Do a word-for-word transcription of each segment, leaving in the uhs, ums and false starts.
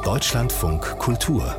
Deutschlandfunk Kultur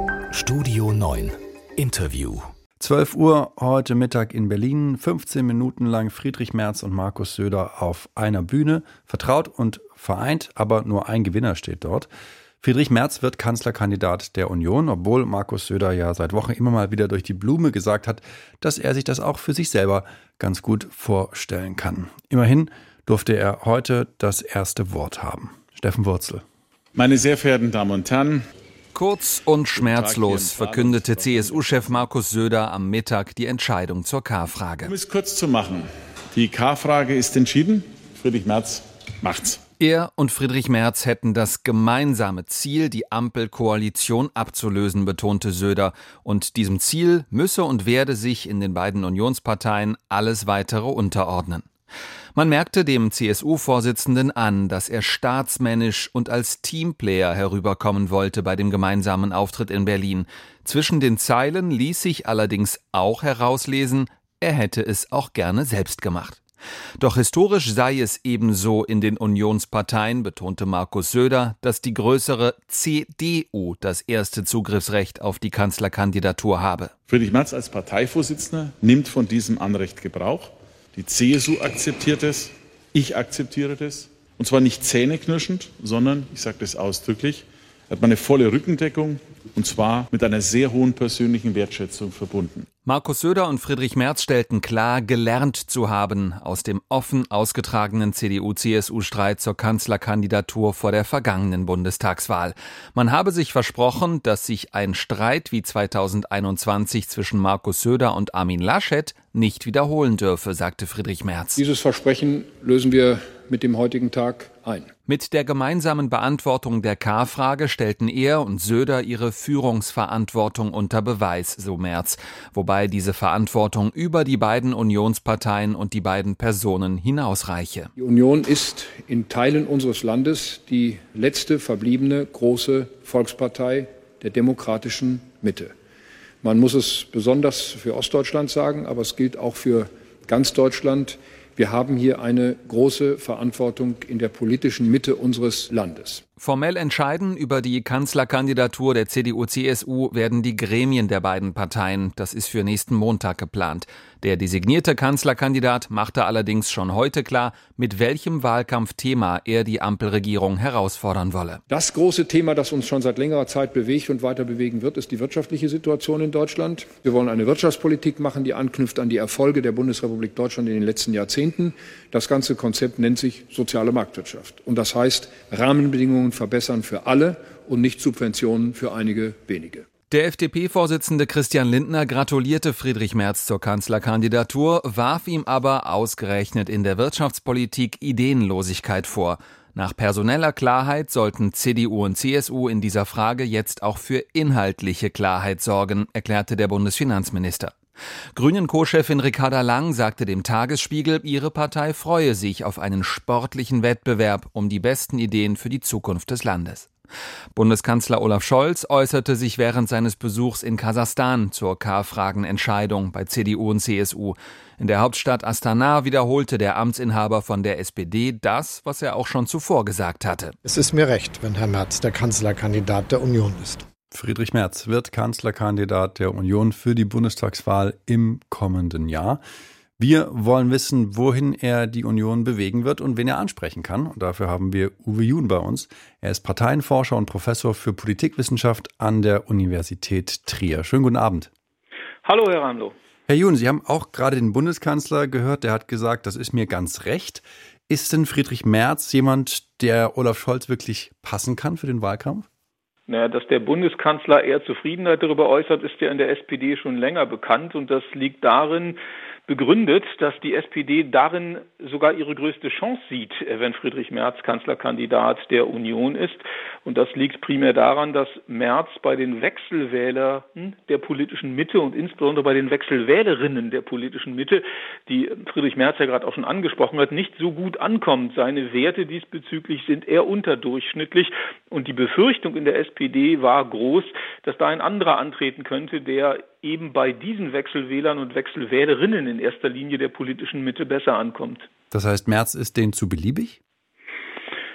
Studio neun Interview. zwölf Uhr heute Mittag in Berlin, fünfzehn Minuten lang Friedrich Merz und Markus Söder auf einer Bühne, vertraut und vereint, aber nur ein Gewinner steht dort. Friedrich Merz wird Kanzlerkandidat der Union, obwohl Markus Söder ja seit Wochen immer mal wieder durch die Blume gesagt hat, dass er sich das auch für sich selber ganz gut vorstellen kann. Immerhin durfte er heute das erste Wort haben. Steffen Wurzel. Meine sehr verehrten Damen und Herren, kurz und schmerzlos verkündete C S U-Chef Markus Söder am Mittag die Entscheidung zur K-Frage. Um es kurz zu machen, die K-Frage ist entschieden. Friedrich Merz macht's. Er und Friedrich Merz hätten das gemeinsame Ziel, die Ampelkoalition abzulösen, betonte Söder. Und diesem Ziel müsse und werde sich in den beiden Unionsparteien alles Weitere unterordnen. Man merkte dem C S U-Vorsitzenden an, dass er staatsmännisch und als Teamplayer herüberkommen wollte bei dem gemeinsamen Auftritt in Berlin. Zwischen den Zeilen ließ sich allerdings auch herauslesen, er hätte es auch gerne selbst gemacht. Doch historisch sei es ebenso in den Unionsparteien, betonte Markus Söder, dass die größere C D U das erste Zugriffsrecht auf die Kanzlerkandidatur habe. Friedrich Merz als Parteivorsitzender nimmt von diesem Anrecht Gebrauch. Die C S U akzeptiert es, ich akzeptiere das. Und zwar nicht zähneknirschend, sondern, ich sage das ausdrücklich, hat meine volle Rückendeckung und zwar mit einer sehr hohen persönlichen Wertschätzung verbunden. Markus Söder und Friedrich Merz stellten klar, gelernt zu haben aus dem offen ausgetragenen C D U-C S U-Streit zur Kanzlerkandidatur vor der vergangenen Bundestagswahl. Man habe sich versprochen, dass sich ein Streit wie zweitausendeinundzwanzig zwischen Markus Söder und Armin Laschet nicht wiederholen dürfe, sagte Friedrich Merz. Dieses Versprechen lösen wir mit dem heutigen Tag ein. Mit der gemeinsamen Beantwortung der K-Frage stellten er und Söder ihre Führungsverantwortung unter Beweis, so Merz, wobei diese Verantwortung über die beiden Unionsparteien und die beiden Personen hinausreiche. Die Union ist in Teilen unseres Landes die letzte verbliebene große Volkspartei der demokratischen Mitte. Man muss es besonders für Ostdeutschland sagen, aber es gilt auch für ganz Deutschland. Wir haben hier eine große Verantwortung in der politischen Mitte unseres Landes. Formell entscheiden über die Kanzlerkandidatur der C D U-C S U werden die Gremien der beiden Parteien. Das ist für nächsten Montag geplant. Der designierte Kanzlerkandidat machte allerdings schon heute klar, mit welchem Wahlkampfthema er die Ampelregierung herausfordern wolle. Das große Thema, das uns schon seit längerer Zeit bewegt und weiter bewegen wird, ist die wirtschaftliche Situation in Deutschland. Wir wollen eine Wirtschaftspolitik machen, die anknüpft an die Erfolge der Bundesrepublik Deutschland in den letzten Jahrzehnten. Das ganze Konzept nennt sich soziale Marktwirtschaft. Und das heißt, Rahmenbedingungen verbessern für alle und nicht Subventionen für einige wenige. Der F D P-Vorsitzende Christian Lindner gratulierte Friedrich Merz zur Kanzlerkandidatur, warf ihm aber ausgerechnet in der Wirtschaftspolitik Ideenlosigkeit vor. Nach personeller Klarheit sollten C D U und C S U in dieser Frage jetzt auch für inhaltliche Klarheit sorgen, erklärte der Bundesfinanzminister. Grünen-Co-Chefin Ricarda Lang sagte dem Tagesspiegel, ihre Partei freue sich auf einen sportlichen Wettbewerb um die besten Ideen für die Zukunft des Landes. Bundeskanzler Olaf Scholz äußerte sich während seines Besuchs in Kasachstan zur K-Fragen-Entscheidung bei C D U und C S U. In der Hauptstadt Astana wiederholte der Amtsinhaber von der S P D das, was er auch schon zuvor gesagt hatte. Es ist mir recht, wenn Herr Merz der Kanzlerkandidat der Union ist. Friedrich Merz wird Kanzlerkandidat der Union für die Bundestagswahl im kommenden Jahr. Wir wollen wissen, wohin er die Union bewegen wird und wen er ansprechen kann. Und dafür haben wir Uwe Jun bei uns. Er ist Parteienforscher und Professor für Politikwissenschaft an der Universität Trier. Schönen guten Abend. Hallo, Herr Randl. Herr Jun, Sie haben auch gerade den Bundeskanzler gehört. Der hat gesagt, das ist mir ganz recht. Ist denn Friedrich Merz jemand, der Olaf Scholz wirklich passen kann für den Wahlkampf? Naja, dass der Bundeskanzler eher Zufriedenheit darüber äußert, ist ja in der S P D schon länger bekannt. Und das liegt darin, begründet, dass die S P D darin sogar ihre größte Chance sieht, wenn Friedrich Merz Kanzlerkandidat der Union ist. Und das liegt primär daran, dass Merz bei den Wechselwählern der politischen Mitte und insbesondere bei den Wechselwählerinnen der politischen Mitte, die Friedrich Merz ja gerade auch schon angesprochen hat, nicht so gut ankommt. Seine Werte diesbezüglich sind eher unterdurchschnittlich. Und die Befürchtung in der S P D war groß, dass da ein anderer antreten könnte, der eben bei diesen Wechselwählern und Wechselwählerinnen in erster Linie der politischen Mitte besser ankommt. Das heißt, Merz ist denen zu beliebig?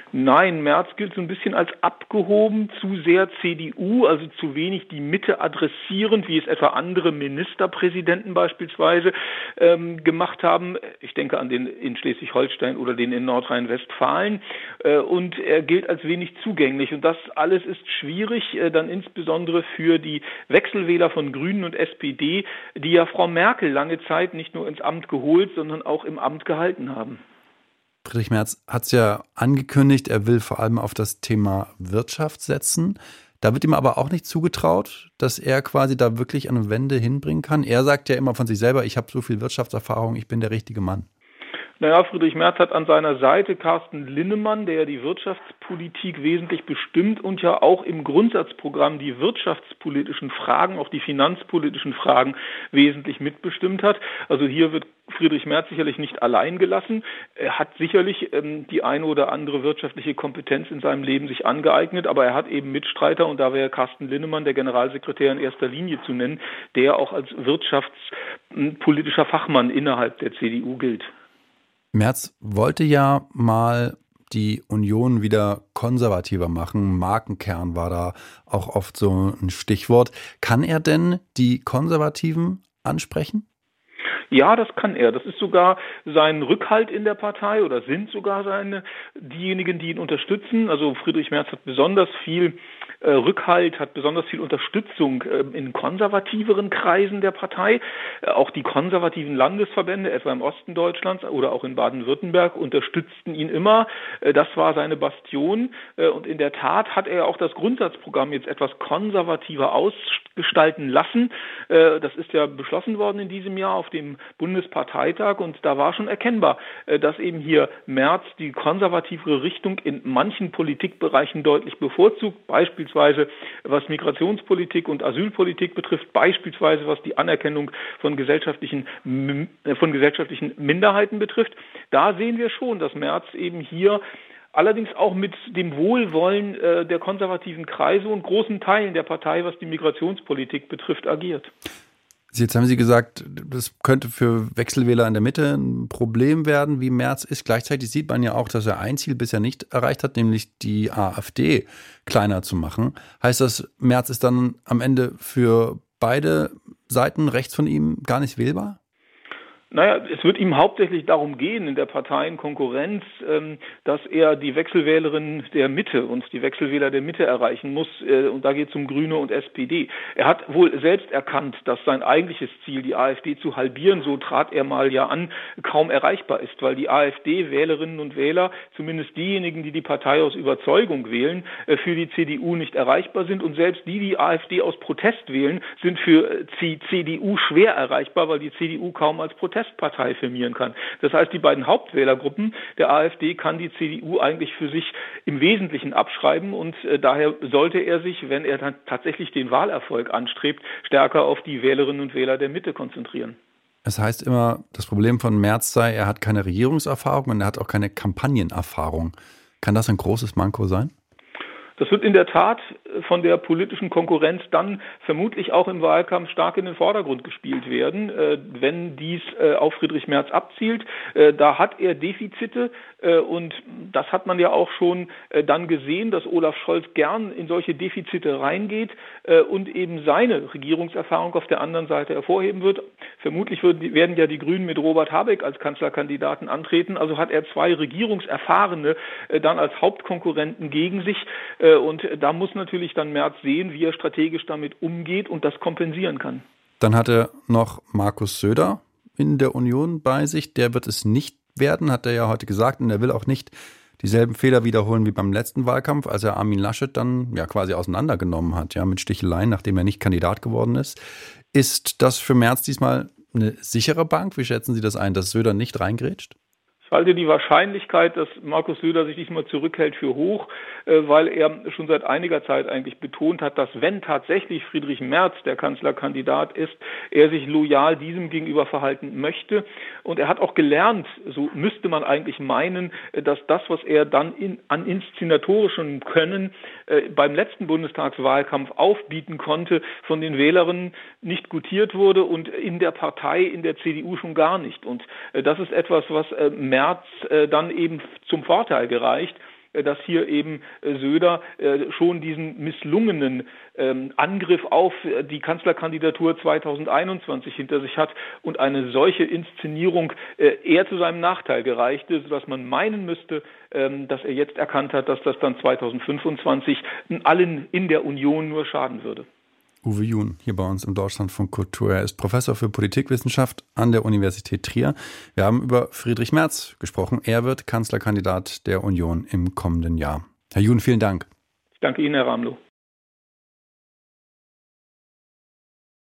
Nein, Merz gilt so ein bisschen als abgehoben, zu sehr C D U, also zu wenig die Mitte adressierend, wie es etwa andere Ministerpräsidenten beispielsweise ähm, gemacht haben. Ich denke an den in Schleswig-Holstein oder den in Nordrhein-Westfalen. Äh, und er gilt als wenig zugänglich. Und das alles ist schwierig, äh, dann insbesondere für die Wechselwähler von Grünen und S P D, die ja Frau Merkel lange Zeit nicht nur ins Amt geholt, sondern auch im Amt gehalten haben. Friedrich Merz hat es ja angekündigt, er will vor allem auf das Thema Wirtschaft setzen. Da wird ihm aber auch nicht zugetraut, dass er quasi da wirklich eine Wende hinbringen kann. Er sagt ja immer von sich selber, ich habe so viel Wirtschaftserfahrung, ich bin der richtige Mann. Naja, Friedrich Merz hat an seiner Seite Carsten Linnemann, der ja die Wirtschaftspolitik wesentlich bestimmt und ja auch im Grundsatzprogramm die wirtschaftspolitischen Fragen, auch die finanzpolitischen Fragen wesentlich mitbestimmt hat. Also hier wird Friedrich Merz sicherlich nicht allein gelassen. Er hat sicherlich ähm, die eine oder andere wirtschaftliche Kompetenz in seinem Leben sich angeeignet, aber er hat eben Mitstreiter und da wäre Carsten Linnemann, der Generalsekretär in erster Linie zu nennen, der auch als wirtschaftspolitischer Fachmann innerhalb der C D U gilt. Merz wollte ja mal die Union wieder konservativer machen. Markenkern war da auch oft so ein Stichwort. Kann er denn die Konservativen ansprechen? Ja, das kann er. Das ist sogar sein Rückhalt in der Partei oder sind sogar seine diejenigen, die ihn unterstützen. Also Friedrich Merz hat besonders viel äh, Rückhalt, hat besonders viel Unterstützung äh, in konservativeren Kreisen der Partei. Äh, auch die konservativen Landesverbände, etwa im Osten Deutschlands oder auch in Baden-Württemberg, unterstützten ihn immer. Äh, das war seine Bastion. Äh, und in der Tat hat er auch das Grundsatzprogramm jetzt etwas konservativer ausgestalten lassen. Äh, das ist ja beschlossen worden in diesem Jahr auf dem Bundesparteitag und da war schon erkennbar, dass eben hier Merz die konservativere Richtung in manchen Politikbereichen deutlich bevorzugt, beispielsweise was Migrationspolitik und Asylpolitik betrifft, beispielsweise was die Anerkennung von gesellschaftlichen, von gesellschaftlichen Minderheiten betrifft. Da sehen wir schon, dass Merz eben hier allerdings auch mit dem Wohlwollen äh, der konservativen Kreise und großen Teilen der Partei, was die Migrationspolitik betrifft, agiert. Jetzt haben Sie gesagt, das könnte für Wechselwähler in der Mitte ein Problem werden, wie Merz ist. Gleichzeitig sieht man ja auch, dass er ein Ziel bisher nicht erreicht hat, nämlich die AfD kleiner zu machen. Heißt das, Merz ist dann am Ende für beide Seiten rechts von ihm gar nicht wählbar? Naja, es wird ihm hauptsächlich darum gehen in der Parteienkonkurrenz, dass er die Wechselwählerinnen der Mitte und die Wechselwähler der Mitte erreichen muss. Und da geht es um Grüne und S P D. Er hat wohl selbst erkannt, dass sein eigentliches Ziel, die AfD zu halbieren, so trat er mal ja an, kaum erreichbar ist, weil die AfD-Wählerinnen und Wähler, zumindest diejenigen, die die Partei aus Überzeugung wählen, für die C D U nicht erreichbar sind. Und selbst die, die AfD aus Protest wählen, sind für die C D U schwer erreichbar, weil die C D U kaum als Protest Protestpartei firmieren kann. Das heißt, die beiden Hauptwählergruppen der AfD kann die C D U eigentlich für sich im Wesentlichen abschreiben und äh, daher sollte er sich, wenn er dann tatsächlich den Wahlerfolg anstrebt, stärker auf die Wählerinnen und Wähler der Mitte konzentrieren. Es heißt immer, das Problem von Merz sei, er hat keine Regierungserfahrung und er hat auch keine Kampagnenerfahrung. Kann das ein großes Manko sein? Das wird in der Tat von der politischen Konkurrenz dann vermutlich auch im Wahlkampf stark in den Vordergrund gespielt werden, wenn dies auf Friedrich Merz abzielt. Da hat er Defizite und das hat man ja auch schon dann gesehen, dass Olaf Scholz gern in solche Defizite reingeht und eben seine Regierungserfahrung auf der anderen Seite hervorheben wird. Vermutlich werden ja die Grünen mit Robert Habeck als Kanzlerkandidaten antreten. Also hat er zwei Regierungserfahrene dann als Hauptkonkurrenten gegen sich. Und da muss natürlich dann Merz sehen, wie er strategisch damit umgeht und das kompensieren kann. Dann hat er noch Markus Söder in der Union bei sich. Der wird es nicht werden, hat er ja heute gesagt. Und er will auch nicht dieselben Fehler wiederholen wie beim letzten Wahlkampf, als er Armin Laschet dann ja quasi auseinandergenommen hat, ja, mit Sticheleien, nachdem er nicht Kandidat geworden ist. Ist das für Merz diesmal eine sichere Bank? Wie schätzen Sie das ein, dass Söder nicht reingrätscht? Ich halte die Wahrscheinlichkeit, dass Markus Söder sich diesmal zurückhält, für hoch, weil er schon seit einiger Zeit eigentlich betont hat, dass wenn tatsächlich Friedrich Merz der Kanzlerkandidat ist, er sich loyal diesem gegenüber verhalten möchte. Und er hat auch gelernt, so müsste man eigentlich meinen, dass das, was er dann in, an inszenatorischem Können äh, beim letzten Bundestagswahlkampf aufbieten konnte, von den Wählerinnen nicht gutiert wurde und in der Partei, in der C D U schon gar nicht. Und äh, das ist etwas, was äh, Merz äh, dann eben zum Vorteil gereicht, dass hier eben Söder schon diesen misslungenen Angriff auf die Kanzlerkandidatur zweitausendeinundzwanzig hinter sich hat und eine solche Inszenierung eher zu seinem Nachteil gereichte, sodass man meinen müsste, dass er jetzt erkannt hat, dass das dann zweitausendfünfundzwanzig allen in der Union nur schaden würde. Uwe Jun, hier bei uns im Deutschlandfunk Kultur. Er ist Professor für Politikwissenschaft an der Universität Trier. Wir haben über Friedrich Merz gesprochen. Er wird Kanzlerkandidat der Union im kommenden Jahr. Herr Jun, vielen Dank. Ich danke Ihnen, Herr Ramlow.